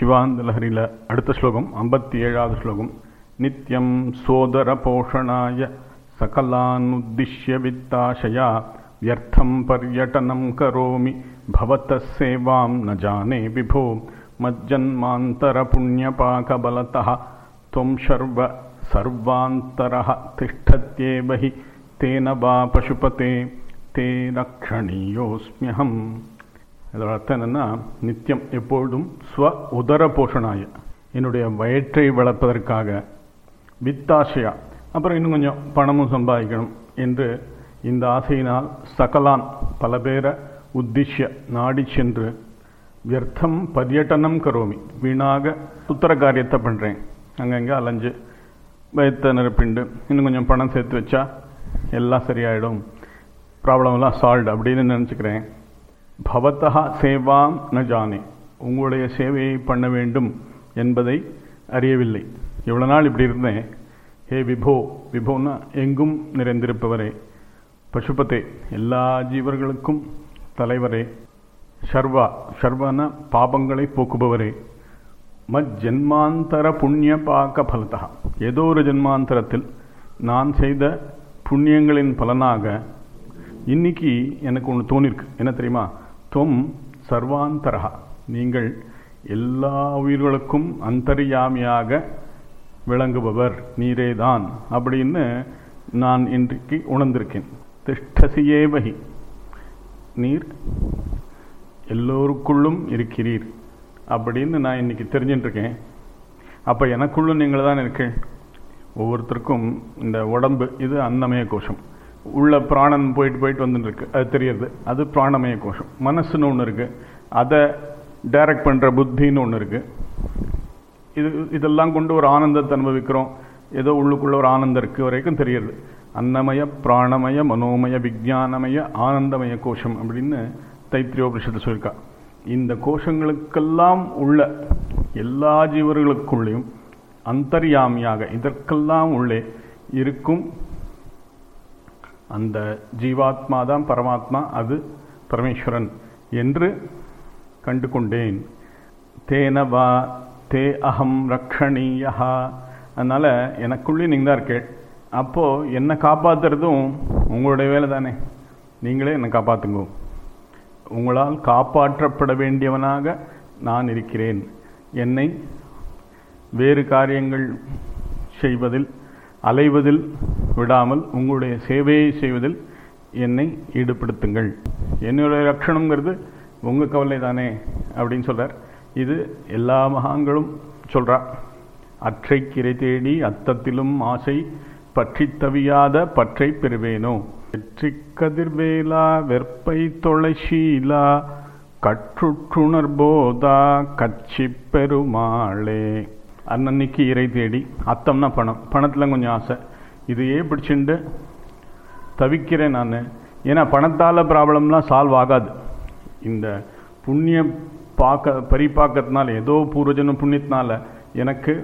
சிவானந்த லஹரியில் அடுத்த ஸ்லோகம் 57வது ஸ்லோகம். நித்யம் சோதர போஷணாய சகலானுத்திஷ்ய வித்தாசயா வியர்த்தம் பர்யடனம் கரோமி பவதः சேவாம் ந ஜானே விபோ மஜ்ஜன்மாந்தர புண்ணியபாகபலதः த்வம் சர்வாந்தரः திஷ்டத்யேவ ஹி தேன வா பசுபதே தே ரக்ஷணீயோஸ்மியஹம். இதோட அர்த்தம் என்னென்னா, நித்தியம் எப்பொழுதும் ஸ்வ உதர போஷணாய என்னுடைய வயிற்றை வளர்ப்பதற்காக, வித்தாசையா அப்புறம் இன்னும் கொஞ்சம் பணமும் சம்பாதிக்கணும் என்று இந்த ஆசையினால் சகலான் பல பேரை உத்திஷ்ய நாடி சென்று வியர்த்தம் பர்யட்டனம் கரோமி வீணாக சுத்தர காரியத்தை பண்ணுறேன். அங்கங்கே அலைஞ்சு வயத்தை நிரப்பிண்டு இன்னும் கொஞ்சம் பணம் சேர்த்து வச்சா எல்லாம் சரியாயிடும், ப்ராப்ளம்லாம் சால்வ் அப்படின்னு நினச்சிக்கிறேன். பவத்தா சேவாம் ந ஜானே, உங்களுடைய சேவையை பண்ண வேண்டும் என்பதை அறியவில்லை. எவ்வளோ நாள் இப்படி இருந்தேன். ஹே விபோ, விபோன்னா எங்கும் நிறைந்திருப்பவரே, பசுபதே எல்லா ஜீவர்களுக்கும் தலைவரே, ஷர்வா ஷர்வான பாபங்களை போக்குபவரே, மத் ஜென்மாந்தர புண்ணிய பாக்க பலதா ஏதோ ஒரு ஜென்மாந்தரத்தில் நான் செய்த புண்ணியங்களின் பலனாக இன்னைக்கு எனக்கு ஒன்று தோணிருக்கு. என்ன தெரியுமா? துவம் சர்வாந்தரா, நீங்கள் எல்லா உயிர்களுக்கும் அந்தர்யாமியாக விளங்குபவர் நீரேதான் அப்படின்னு நான் இன்றைக்கு உணர்ந்திருக்கேன். திஷ்டசியேவஹி, நீர் எல்லோருக்குள்ளும் இருக்கிறீர் அப்படின்னு நான் இன்னைக்கு தெரிஞ்சுட்டுருக்கேன். அப்போ எனக்குள்ளும் நீங்கள் தான் இருக்கேன். ஒவ்வொருத்தருக்கும் இந்த உடம்பு இது அன்னமய கோஷம், உள்ள பிராணன் போயிட்டு வந்துட்டுருக்கு, அது தெரியறது, அது பிராணமய கோஷம். மனசுன்னு ஒன்று இருக்குது, அதை டைரக்ட் பண்ணுற புத்தின்னு ஒன்று இருக்குது. இதெல்லாம் கொண்டு ஒரு ஆனந்தத்தை அனுபவிக்கிறோம். ஏதோ உள்ளுக்குள்ள ஒரு ஆனந்தம் இருக்குது வரைக்கும் தெரியறது. அன்னமய பிராணமய மனோமய விஜானமய ஆனந்தமய கோஷம் அப்படின்னு தைத்திரியோபனிஷத்தை சொல்லியிருக்கா. இந்த கோஷங்களுக்கெல்லாம் உள்ள எல்லா ஜீவர்களுக்குள்ளேயும் அந்தர்யாமியாக இதற்கெல்லாம் உள்ளே இருக்கும் அந்த ஜீவாத்மா தான் பரமாத்மா, அது பரமேஸ்வரன் என்று கண்டு கொண்டேன். தேனவா தே அகம் ரக்ஷணீயா, அதனால் எனக்குள்ளே நீங்கள் தான் இருக்கேள். அப்போது என்னை காப்பாற்றுறதும் உங்களுடைய வேலை தானே, நீங்களே என்னை காப்பாற்றுங்க. உங்களால் காப்பாற்றப்பட வேண்டியவனாக நான் இருக்கிறேன். என்னை வேறு காரியங்கள் செய்வதில் அலைவதில் விடாமல் உங்களுடைய சேவையை செய்வதில் என்னை ஈடுபடுத்துங்கள். என்னுடைய ரட்சணங்கிறது உங்கள் கவலை தானே அப்படின்னு சொல்கிறார். இது எல்லா மகான்களும் சொல்கிறா. அற்றை கிரை தேடி அத்தத்திலும் ஆசை பற்றி தவியாத பற்றை பெறுவேனோ, வெற்றி கதிர்வேலா வெற்பை தொலைஷீலா கற்றுற்றுணர்போதா கட்சி பெருமாளே. அன்னன்னைக்கு இறை தேடி, அத்தம்னா பணம், பணத்தில் கொஞ்சம் ஆசை, இதையே பிடிச்சிண்டு தவிக்கிறேன் நான். ஏன்னா பணத்தால் ப்ராப்ளம்லாம் சால்வ் ஆகாது. இந்த புண்ணிய பரிபாக்கத்தினால, ஏதோ பூர்வஜன புண்ணியத்தினால எனக்கு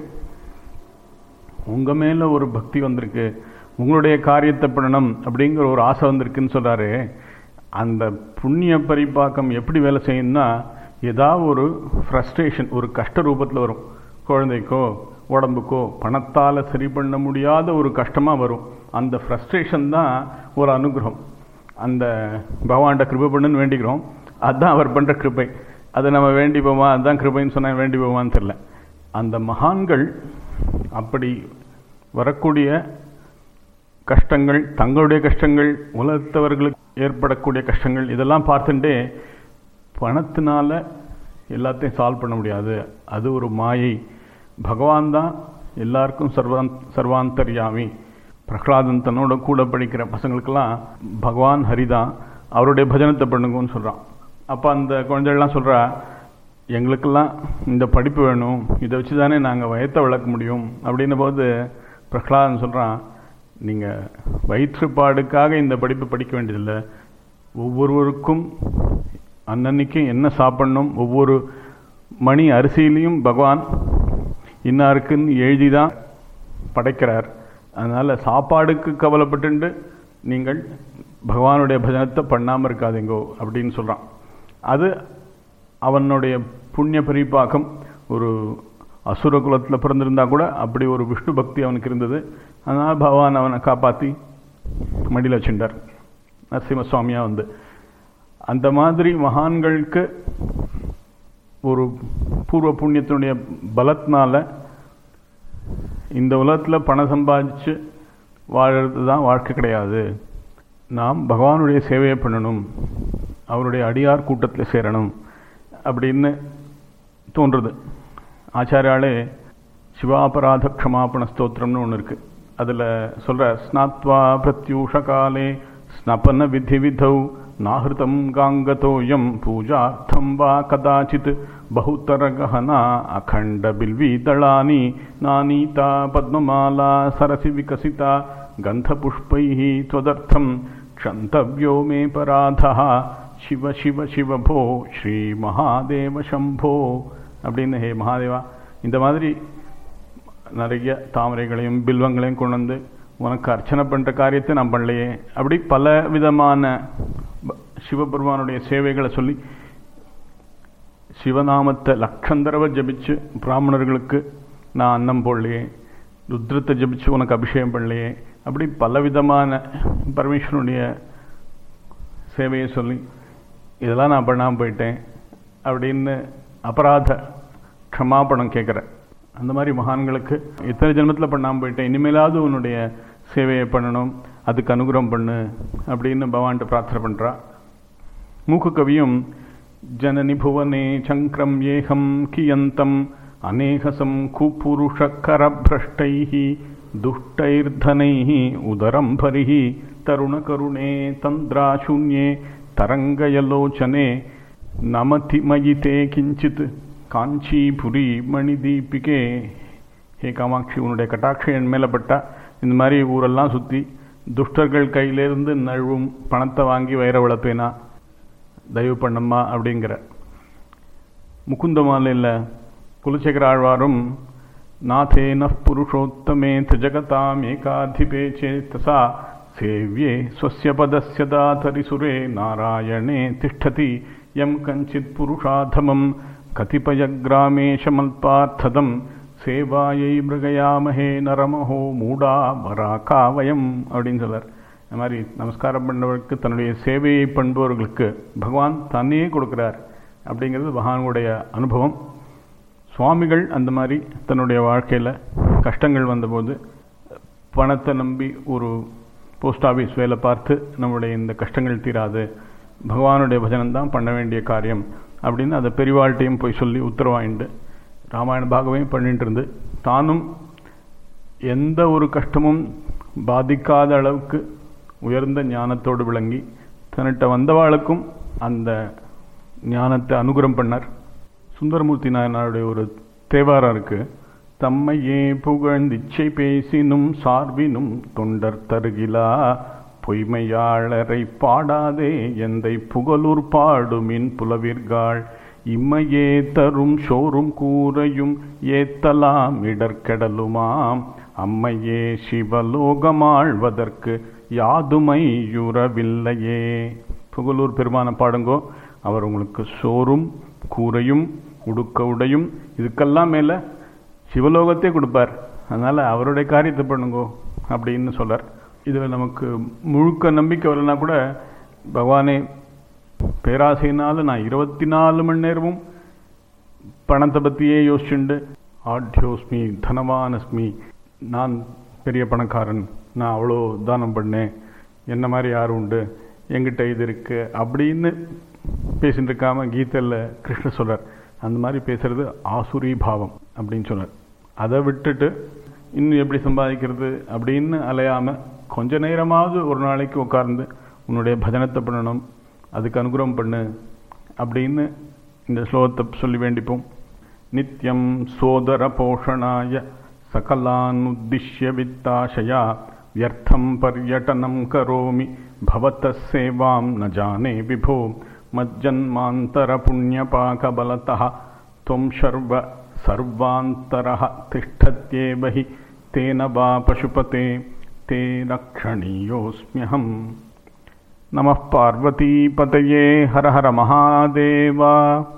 உங்கள் மேலே ஒரு பக்தி வந்திருக்கு, உங்களுடைய காரியத்தை பண்ணணும் அப்படிங்கிற ஒரு ஆசை வந்திருக்குன்னு சொல்கிறாரு. அந்த புண்ணிய பரிபாக்கம் எப்படி வேலை செய்யணும்னா, ஏதாவது ஒரு ஃப்ரஸ்ட்ரேஷன் ஒரு கஷ்ட ரூபத்தில் வரும். குழந்தைக்கோ உடம்புக்கோ பணத்தால் சரி பண்ண முடியாத ஒரு கஷ்டமாக வரும். அந்த ஃப்ரஸ்ட்ரேஷன் தான் ஒரு அனுகிரகம். அந்த பகவான்கிட்ட கிருபை பண்ணுன்னு வேண்டிக்கிறோம், அதுதான் அவர் பண்ணுற கிருபை. அதை நம்ம வேண்டி போவோமா, அதுதான் கிருபைன்னு சொன்னால் வேண்டி போவான்னு தெரில. அந்த மகான்கள் அப்படி வரக்கூடிய கஷ்டங்கள், தங்களுடைய கஷ்டங்கள், உலகத்தவர்களுக்கு ஏற்படக்கூடிய கஷ்டங்கள், இதெல்லாம் பார்த்துட்டே பணத்தினால எல்லாத்தையும் சால்வ் பண்ண முடியாது, அது ஒரு மாயை. பகவான் தான் எல்லாருக்கும் சர்வாந்தர்யாமி. பிரகலாதன் தன்னோட கூட படிக்கிற பசங்களுக்கெல்லாம் பகவான் ஹரிதான், அவருடைய பஜனத்தை பண்ணுங்கன்னு சொல்கிறான். அப்போ அந்த குழந்தைகள்லாம் சொல்கிறா, எங்களுக்கெல்லாம் இந்த படிப்பு வேணும், இதை வச்சு தானே நாங்கள் வயத்தை வளர்க்க முடியும் அப்படின்ன போது பிரகலாதன் சொல்கிறான், நீங்கள் வயிற்றுப்பாடுக்காக இந்த படிப்பு படிக்க வேண்டியதில்லை, ஒவ்வொருவருக்கும் அன்னன்னைக்கும் என்ன சாப்பிடணும், ஒவ்வொரு மணி அரிசியிலையும் பகவான் இன்னாருக்குன்னு எழுதி தான் படைக்கிறார். அதனால் சாப்பாடுக்கு கவலைப்பட்டு நீங்கள் பகவானுடைய பஜனத்தை பண்ணாமல் இருக்காதீங்கோ அப்படின்னு சொல்கிறான். அது அவனுடைய புண்ணிய பரிபாகம் ஒரு அசுர குலத்தில் பிறந்திருந்தா கூட அப்படி ஒரு விஷ்ணு பக்தி அவனுக்கு இருந்தது. அதனால் பகவான் அவனை காப்பாற்றி மடியில் வச்சுட்டார் நரசிம்ம சுவாமியாக வந்து. அந்த மாதிரி மகான்களுக்கு ஒரு பூர்வ புண்ணியத்தினுடைய பலத்தினால இந்த உலகத்தில் பணம் சம்பாதிச்சு வாழறது தான் வாழ்க்கை கிடையாது. நாம் பகவானுடைய சேவையை பண்ணணும், அவருடைய அடியார் கூட்டத்தில் சேரணும் அப்படின்னு தோன்றுறது. ஆச்சாரியாலே சிவாபராத க்ஷமாபண ஸ்தோத்திரம்னு ஒன்று இருக்குது. அதில் சொல்கிற ஸ்நாத்வா பிரத்யூஷ காலே ஸ்னபன விதி விதௌ நாஹிருதம் காங்கதோயம் பூஜார்த்தம் வா கதாச்சித் பகுத்தர கஹனா அகண்ட பில்வி தளானி நானீதா பத்மமாலா சரசி விகசிதா கந்தபுஷ்பைஹி த்வதர்த்தம் க்ஷந்தவ்யோ மே பராதா சிவ சிவ சிவபோ ஸ்ரீ மகாதேவ சம்போ அப்படின்னு, ஹே மகாதேவா, இந்த மாதிரி நிறைய தாமரைகளையும் பில்வங்களையும் கொண்டு வந்து உனக்கு அர்ச்சனை பண்ணுற காரியத்தை நான் பண்ணலையே, அப்படி பல விதமான சிவபெருமானுடைய சேவைகளை சொல்லி சிவநாமத்தை லட்சந்தரவை ஜபிச்சு பிராமணர்களுக்கு நான் அன்னம் போடலையே, ருத்ரத்தை ஜபிச்சு உனக்கு அபிஷேகம் பண்ணலையே, அப்படி பலவிதமான பரமேஸ்வரனுடைய சேவையை சொல்லி இதெல்லாம் நான் பண்ணாமல் போயிட்டேன் அப்படின்னு அபராத க்ஷமாபணம் கேட்குறேன். அந்த மாதிரி மகான்களுக்கு இத்தனை ஜென்மத்தில் பண்ணாமல் போயிட்டேன், இனிமேலாவது உன்னுடைய சேவையை பண்ணணும், அதுக்கு அனுகிரகம் பண்ணு அப்படின்னு பகவான்கிட்ட பிரார்த்தனை பண்ணுறா. மூக்கு கவியும் ஜனனி புவனே சங்கரம் ஏகம் கியந்தம் அநேகசம் குபுருஷக்கரபிரஷ்டைஹி துஷ்டைர்தனைஹி உதரம் பரிஹி தருணகருணே தந்திராசூன்யே தரங்கயலோச்சனே நமதி மயிதே கிஞ்சித் காஞ்சிபுரி மணிதீபிகே. ஹே காமாட்சி, உன்னுடைய கட்டாட்சி என் மேலே பட்டா இந்த மாதிரி ஊரெல்லாம் சுற்றி துஷ்டர்கள் கையிலேருந்து நழுவும் பணத்தை வாங்கி வயிற வளர்ப்பேனா, தயவு பண்ணம்மா அப்படிங்கிற. முகுந்த மாலையில் குலசேகர ஆழ்வாரும் நாதேன புருஷோத்தமே திஜகதாம் ஏகாதிபே சேதசா சேவ்யே ஸ்வஸ்ய பதஸ்ய தாதரிசுரே நாராயணே திஷ்டதி யம் கஞ்சித் புருஷாதமம் கதிபயக்ராமேஷமல்பார்த்ததம் சேவாயை மிருகயாமஹே நரமஹோ மூடா வராகாவயம் அப்படின்னு சொல்றார். இந்த மாதிரி நமஸ்காரம் பண்ணவர்களுக்கு, தன்னுடைய சேவையை பண்ணுபவர்களுக்கு பகவான் தன்னையே கொடுக்குறார் அப்படிங்கிறது பகவானுடைய அனுபவம். சுவாமிகள் அந்த மாதிரி தன்னுடைய வாழ்க்கையில் கஷ்டங்கள் வந்தபோது பணத்தை நம்பி ஒரு போஸ்ட் ஆஃபீஸ் வேலை பார்த்து நம்முடைய இந்த கஷ்டங்கள் தீராது, பகவானுடைய பஜனம்தான் பண்ண வேண்டிய காரியம் அப்படின்னு அதை பெரிவாழ்கிட்டையும் போய் சொல்லி உத்தரவாயிண்டு ராமாயண பாகவையும் பண்ணிட்டு இருந்து தானும் எந்த ஒரு கஷ்டமும் பாதிக்காத அளவுக்கு உயர்ந்த ஞானத்தோடு விளங்கி தன்னிட்ட வந்தவாளுக்கும் அந்த ஞானத்தை அனுகிரகம் பண்ணார். சுந்தரமூர்த்தி நாயனாருடைய ஒரு தேவாரம் இருக்கு. தம்மையே புகழ்ந்திச்சை பேசினும் சார்பினும் தொண்டர் தருகிலா பொய்மையாளரை பாடாதே எந்தை புகழூர் பாடுமின் புலவிர்காள் இம்மையே தரும் சோறும் கூரையும் ஏத்தலாம் இடர்கெடலுமாம் அம்மையே சிவலோகமாழ்வதற்கு யாதுமையுறவில்லையே. புகழூர் பெருமான பாடுங்கோ, அவர் உங்களுக்கு சோறும் கூரையும் உடுக்க உடையும் இதுக்கெல்லாம் மேலே சிவலோகத்தை கொடுப்பார், அதனால் அவருடைய காரியத்தை பண்ணுங்கோ அப்படின்னு சொல்கிறார். இதில் நமக்கு முழுக்க நம்பிக்கை வரலனா கூட பகவானே பேராசையினால் நான் 24 மணி நேரமும் பணத்தை பற்றியே யோசிச்சுண்டு ஆட்யோஸ்மி தனவானஸ்மி, நான் பெரிய பணக்காரன், நான் அவ்வளோ தானம் பண்ணேன், என்ன மாதிரி யாரும் உண்டு, எங்கிட்ட இது இருக்குது அப்படின்னு பேசிட்டு இருக்காம கீதையில் கிருஷ்ணர் சொல்கிறார். அந்த மாதிரி பேசுகிறது ஆசுரி பாவம் அப்படின்னு சொன்னார். அதை விட்டுட்டு இன்னும் எப்படி சம்பாதிக்கிறது அப்படின்னு அலையாமல் கொஞ்ச நேரமாவது ஒரு நாளைக்கு உட்கார்ந்து உன்னுடைய பஜனத்தை பண்ணணும், அதுக்கு அனுகிரகம் பண்ணு அப்படின்னு இந்த ஸ்லோகத்தை சொல்லி வேண்டிப்போம். நித்யம் சோதர போஷணாய சகலான் உத்திஷ்ய வித்தாசயா வியர்த்தம் பர்யட்டனம் கரோமி பவதः சேவாம் ந ஜானே விபோ மஜ்ஜன்மாந்தர புண்ணியபாகபலதः त्वं सर्वान्तरः तिष्ठत्येव हि तेन वा पशुपते ते रक्षणीयोऽस्म्यहम्. नमः पार्वतीपतये हर हर महादेव.